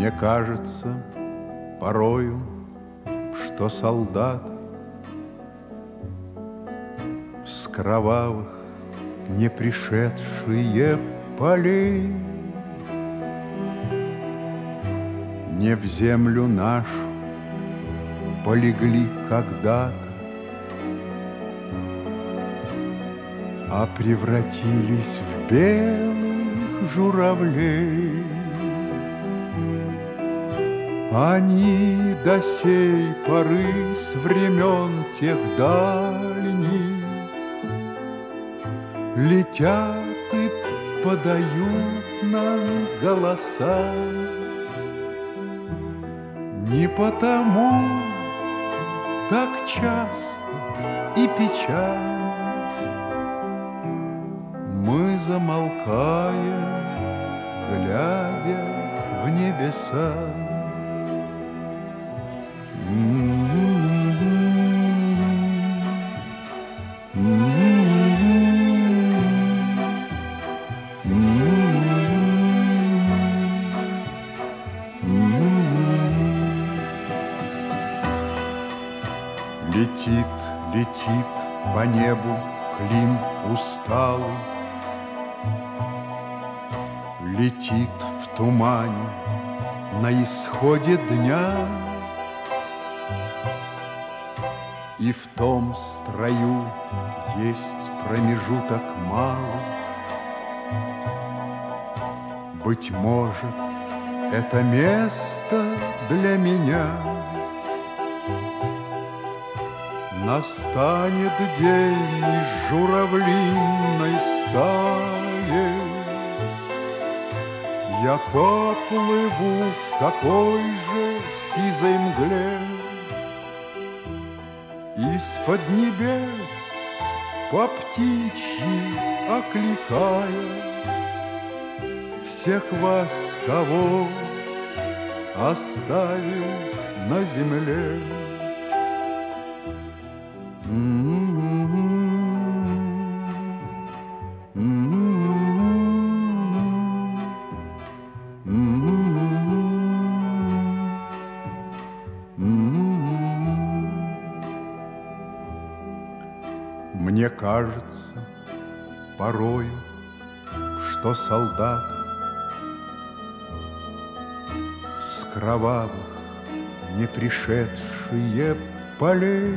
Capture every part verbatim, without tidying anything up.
Мне кажется порою, что солдаты с кровавых не пришедшие полей не в землю нашу полегли когда-то, а превратились в белых журавлей. Они до сей поры с времен тех дальних летят и подают нам голоса. Не потому так часто и печально мы замолкаем, глядя в небеса. Летит, летит по небу Клим усталый, летит в тумане на исходе дня, и в том строю есть промежуток малый. Быть может, это место для меня. Настанет день из журавлиной стаи, я поплыву в такой же сизой мгле. Из-под небес по птичьи окликая всех вас, кого оставил на земле. Мне кажется порою, что солдаты с кровавых не пришедшие полей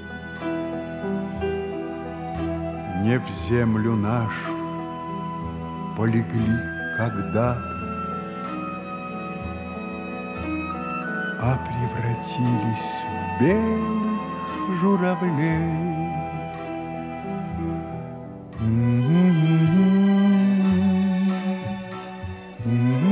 не в землю нашу полегли когда-то, а превратились в белых журавлей. Mm-hmm. Mm-hmm.